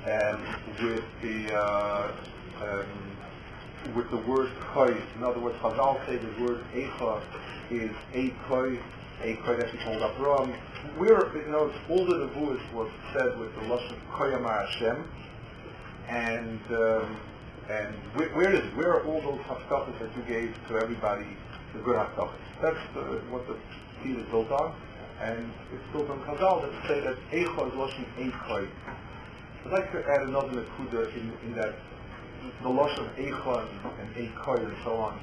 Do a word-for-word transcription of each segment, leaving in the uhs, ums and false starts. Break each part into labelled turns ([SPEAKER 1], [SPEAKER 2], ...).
[SPEAKER 1] um, with the uh, um, with the word koi. In other words, Chazal say the word eicha is a koi, a koi that we called Abraham. We're, you know, all the nevuos was said with the lashon koyama Hashem, and um, and where, where is it? Where are all those haftarahs that you gave to everybody, the good haftarahs? That's the, what the seed is built on, and it's built on Chazal that say that eicha is lashon a koi. I'd like to add another nekuda in, in that the loss of eicha and eikoi and so on.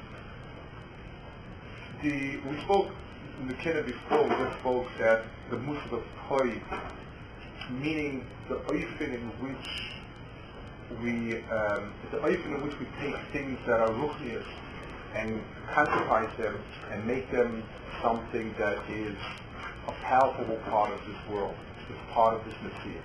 [SPEAKER 1] The, we spoke in the Kiddush before, we just spoke that the musad of koi, meaning the oifen in which we, um, the oifen in which we take things that are ruchnius and quantify them and make them something that is a palpable part of this world, it's part of this Messiah.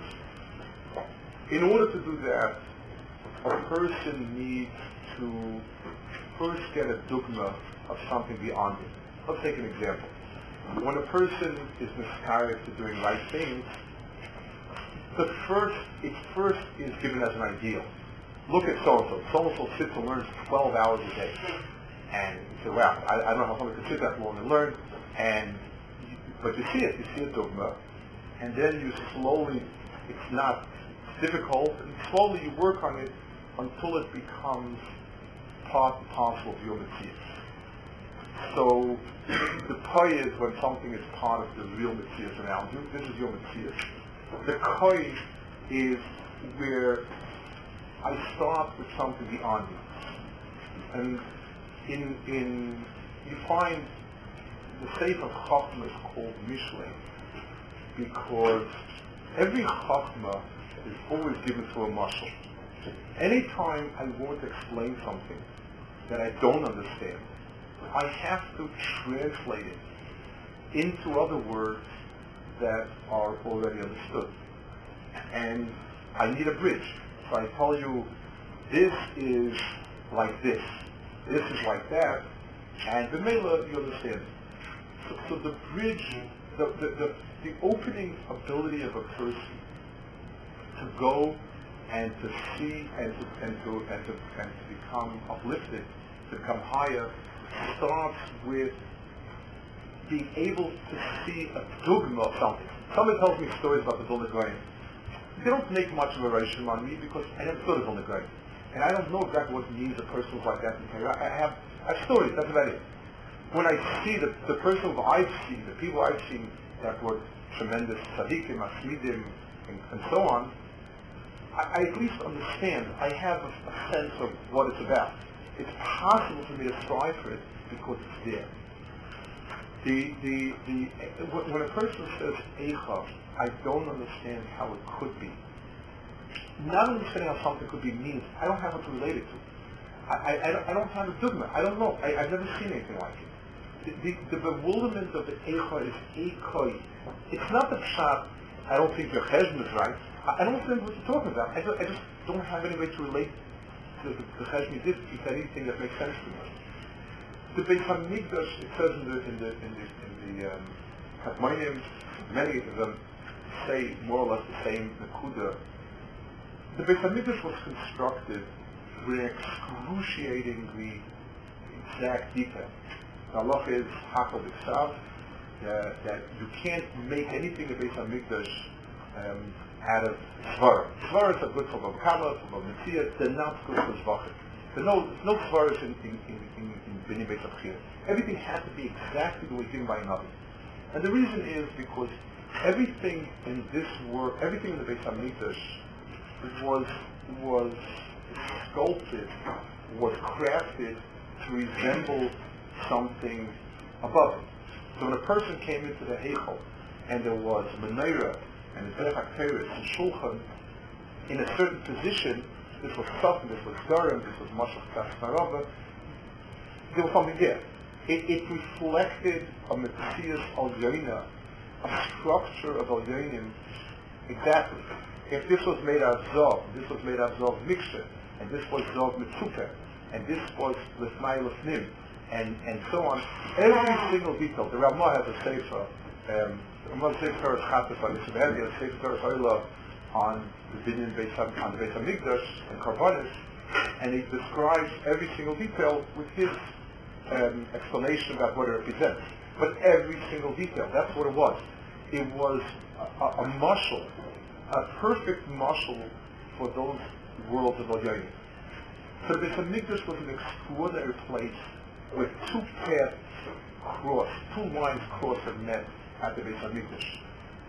[SPEAKER 1] In order to do that, a person needs to first get a dogma of something beyond it. Let's take an example. When a person is miscarried to doing right things, the first, it first is given as an ideal. Look at so-and-so. So-and-so sits and learns twelve hours a day. And you say, wow, I, I don't know how someone can sit that long and learn. And, but you see it, you see a dogma, and then you slowly, it's not difficult, and slowly you work on it until it becomes part and parcel of your Messiah. So the koi is when something is part of the real Messiah around you. This is your Messiah. The koi is where I start with something beyond me. And in in you find the Sefer Chachma is called Mishle because every Chachma is always given to a mashal. Anytime I want to explain something that I don't understand, I have to translate it into other words that are already understood. And I need a bridge. So I tell you, this is like this, this is like that, and the Mela, you understand. So, so the bridge, the, the, the, the opening ability of a person to go and to see and to and to and to, and to become uplifted, to become higher, starts with being able to see a dogma of something. Someone tells me stories about the Vilna Gaon. They don't make much of a relation on me because I never saw the Vilna Gaon, and I don't know exactly what it means a person like that. I have I have stories. That's about it. When I see the the person who I've seen, the people I've seen that were tremendous tzaddikim, asmidim, and, and so on, I at least understand, I have a, a sense of what it's about. It's possible for me to strive for it because it's there. The, the, the, when a person says eicha, I don't understand how it could be. Not understanding how something could be means, I don't have what to relate it to. I, I, I don't have a dogma. I don't know. I, I've never seen anything like it. The, the, the bewilderment of the eicha is eikoi. It's not the pshat, I don't think your cheshbon is right. I don't understand what you're talking about. I just, I just don't have any way to relate to the, the cheshbon did to anything that makes sense to me. The Beis Hamikdash, it says in the in the in the, in the um, Katmonim, many of them say more or less the same Nakuda. The Beis Hamikdash was constructed with excruciatingly exact detail. The halacha is hakol b'ksav, that that you can't make anything of Beis Hamikdash um, out of svara. Svaras are good for Bava Kama, for Bava Metzia. They're not good for zvachim. There's no no svaras in in in in, in Bnei Beis Abchira. Everything has to be exactly the way given by another. And the reason is because everything in this world, everything in the Beis Hamikdash was was sculpted, was crafted to resemble something above it. So when a person came into the Heichal and there was menorah and the Derech HaKeres and Shulchan in a certain position, this was Satan, this was Garam, this was Mashach Kasparava, there was something there. It, it reflected a Metzias Al-Yaina, a structure of Al-Yainim exactly. If this was made out of Zov, this was made out of Zov Miksha, and this was Zov Mitzupeh, and this was Lefnai Lefnim, and, and so on, every single detail. The Ramah has a sefer, um, the Ramah sefer is Chatzef, and the Sefer has a sefer Oila, on the Binyan Beis Ha- on the Beis Hamikdash and Karbanis, and he describes every single detail with his um, explanation about what it represents. But every single detail, that's what it was. It was a, a, a mashal, a perfect mashal for those worlds of Al-Yayin. So the Beis Hamikdash was an extraordinary place where two paths crossed, two lines crossed and met at the Beis Hamikdash.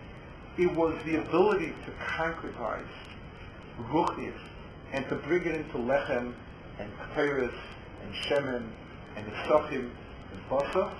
[SPEAKER 1] It was the ability to concretize ruchnius and to bring it into lechem and kteres and shemen and nesachim and basa.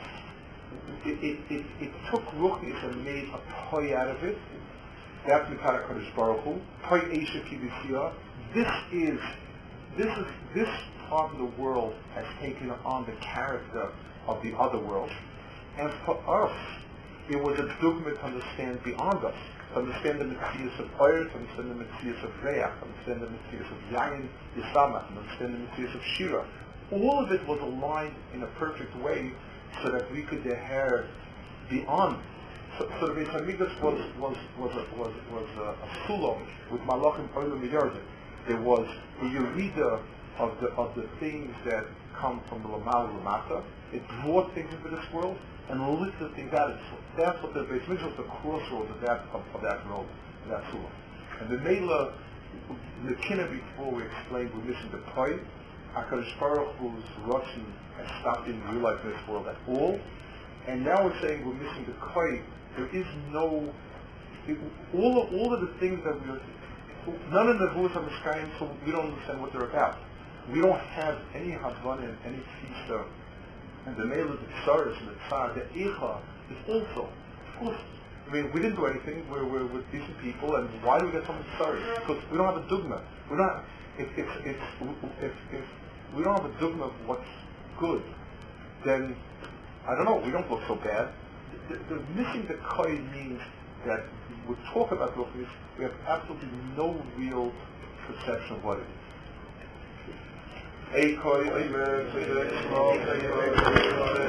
[SPEAKER 1] It, it, it, it took ruchnius and made a toy out of it. That's Mikara Kodesh Baruch Hu. Toy Eisha Kibisiyah. This is, this is, this part of the world has taken on the character of the other world. And for us, it was a dogma to understand beyond us, to understand the Metzius of Oyer, to understand the Metzius of Reach, to understand the Metzius of Yayin, Yisama, to understand the Metzius of Shira. All of it was aligned in a perfect way so that we could hear beyond. So, so the Beis Hamikdash was was was a, was was a, a sulam with malachim olam miyardim. There was a yerida of the of the things that come from the lamal lamata. It brought things into this world and lifted things out of this world. That's what the Beis Hamikdash was, the crossroads of that of, of that road, of that sulam. And the Mela, the kinna before we explained we're missing the point. HaKadosh Baruch Hu's Russian has stopped in real life in this world at all. And now we're saying we're missing the koi. There is no, it, all, of, all of the things that we are, none of the Nevuos are Mishkayim, so we don't understand what they're about. We don't have any Havana and any Tisa. And the Mela, the Tsaris, and the Tsar, the Echa is also, of course, I mean, we didn't do anything, we're, we're, we're decent people, and why do we get so much Tsaris? Because we don't have a dogma. We're not, if, if, if, if, if we don't have a dogma of what's good, then, I don't know, we don't look so bad. The, the missing the koi means that we talk about ruchnius, we have absolutely no real perception of what it is.